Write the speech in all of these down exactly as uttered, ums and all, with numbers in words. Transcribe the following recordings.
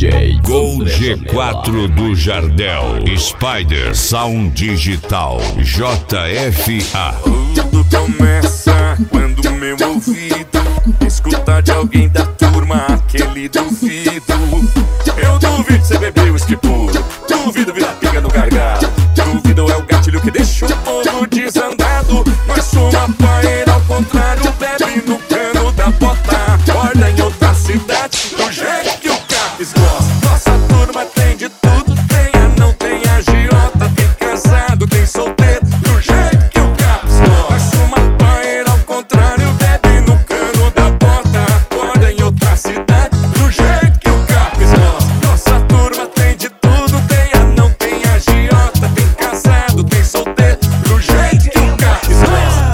J Gol G quatro do Jardel, Spider Sound Digital, J F A. Tudo começa quando meu ouvido escuta de alguém da turma aquele duvido. Eu duvido cê beber uísque puro, duvido virar pinga no gargalo, duvido é o gatilho que deixa o povo desandado. Nós somos a paeira ao contrário, bebe no cano da bota, acorda em outra cidade, do jeito que o Capes gosta. Nossa turma tem de tudo, tem a não tem agiota, tem casado, tem solteiro, do jeito que o Capes gosta. Nós somos a paeira ao contrário, bebe no cano da bota, acorda em outra cidade, do jeito que o Capes gosta. Nossa turma tem de tudo, tem a não tem agiota, tem casado, tem solteiro, do jeito que o Capes gosta.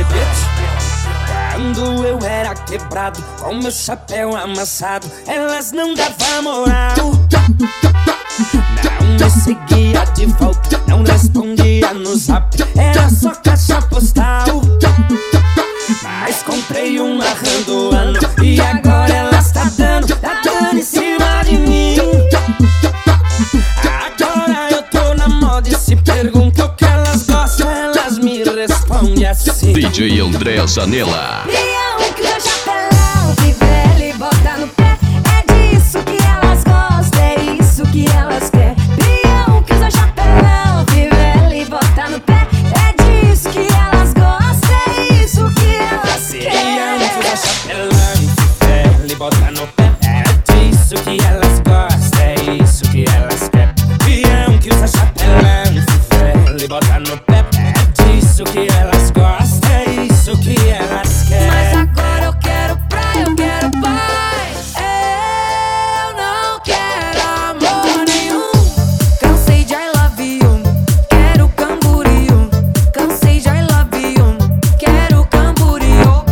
Quando eu era quebrado, com meu chapéu amassado, elas não davam moral. Não me seguia de volta, não respondia no zap, era só caixa postal. Mas comprei um narrando ano e agora elas tá dando, tá dando em cima de mim. Agora eu tô na moda e se pergunta o que elas gostam, elas me respondem assim. D J André Zanella. Leão que usa chapelão, que velho e bota no pé. É disso que elas gostam, é isso que elas querem. Leão que usa chapelão, que velho e bota no pé. É disso que elas gostam, é isso que elas Leão que usa querem. chapelão, que velho e bota no pé. É disso que elas gostam, é isso que elas querem. Leão que usa chapelão, que velho e bota no pé. É disso que elas gostam, é isso que elas querem. Mas agora eu quero praia, eu quero paz. Eu não quero amor nenhum. Cansei de I love you, quero camboriú. Cansei de I love you, quero camboriú.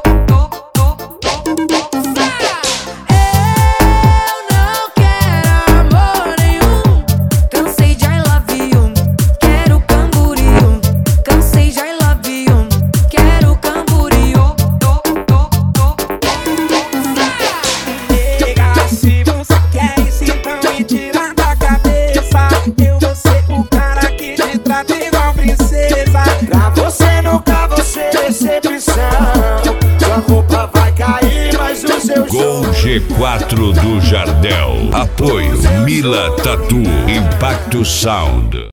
Eu não quero amor nenhum. Cansei de I love you, quero camboriú. Cansei de I love you, quero camboriú. Nega, se você quer isso, então me tira da cabeça. Eu vou ser o cara que te trata igual princesa. Pra você nunca vou ser decepção. Sua roupa vai cair, mas o seu Gol G quatro do Jardel, apoio Mila Tatu, Impacto Sound.